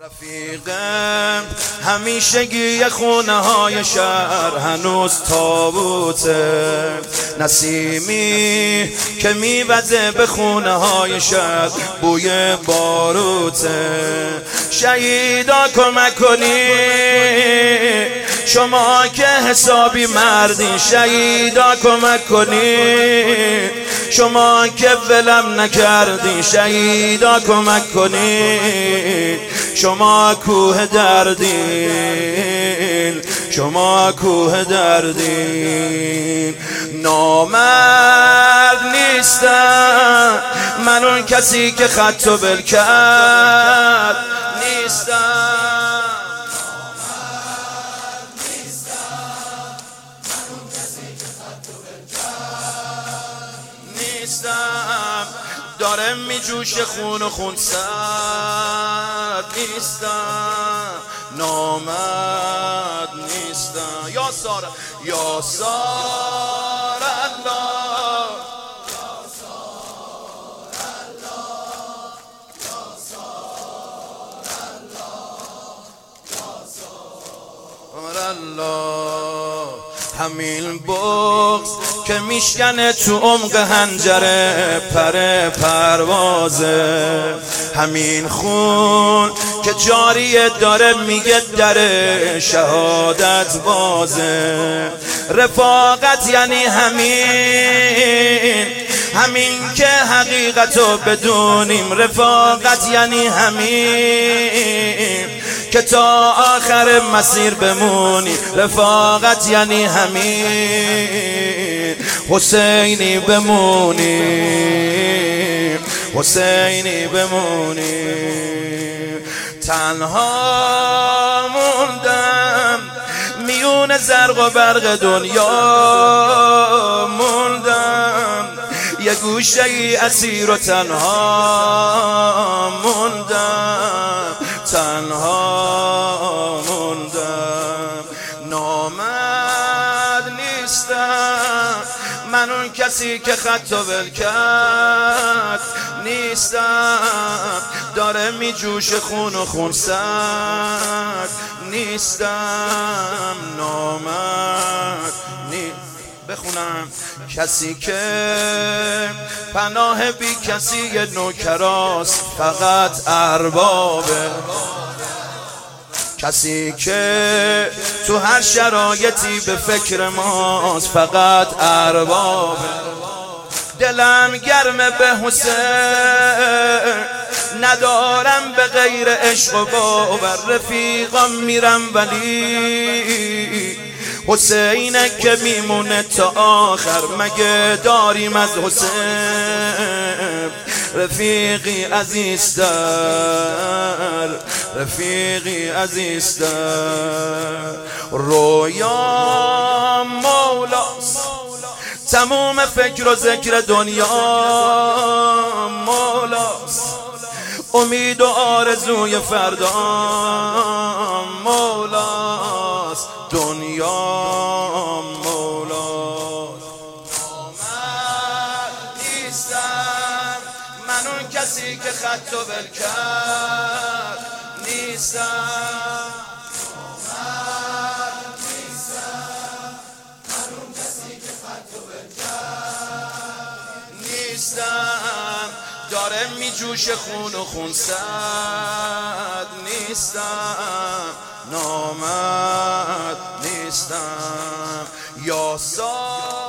رفیقم همیشگی خونه های شهر هنوز تابوته، نسیمی که میوزه به خونه های شهر بوی باروته. شهیدا کمک کنی شما که حسابی مردین، شهیدا کمک کنی شما که ولم نکردین، شهیدا کمک کنی شما کوه دردین، شما کوه دردین. نامرد نیستم من اون کسی که خطو بل کرد نیستم، داره می جوش خون و خون سرد نیستم، نامرد نیستم. یا سار یا سار الله، یا سار الله، یا سار الله، یا سار الله. همین بغض که میشکنه تو عمق حنجره پر پروازه، همین خون که جاریه داره میگه در شهادت بازه. رفاقت یعنی همین که حقیقتو بدونیم، رفاقت یعنی همین که تا آخر مسیر بمونی، رفاقت یعنی همین حسینی بمونی، حسینی بمونی. تنها موندم میون زرق و برق دنیا، موندم یه گوشه ای اسیر و تنها موندم، تنها موندم. نامرد نیستم من اون کسی که خطو ول کرد نیستم، داره می جوش خون و خون سرد نیستم، نامرد نیستم. بخونم کسی که پناه بی کسی نوکراست فقط اربابه، کسی که تو هر شرایطی به فکر ماست فقط اربابه. دلم گرمه به حسین ندارم به غیر عشق و باور، رفیقم میرم ولی حسینه که میمونه تا آخر. مگه داریم از حسین رفیقی عزیزتر، رفیقی عزیزتر. رویا مولاست تموم فکر و ذکر دنیا مولاست، امید و آرزوی فردا مولاست، دنیا مولاست. نامرد نیستم من اون کسی که خطو ول کرد نیستم، نامرد نیستم من اون کسی که خطو ول کرد نیستم، داره می جوش خون و خون سرد نیستم، نامرد نیستم. یا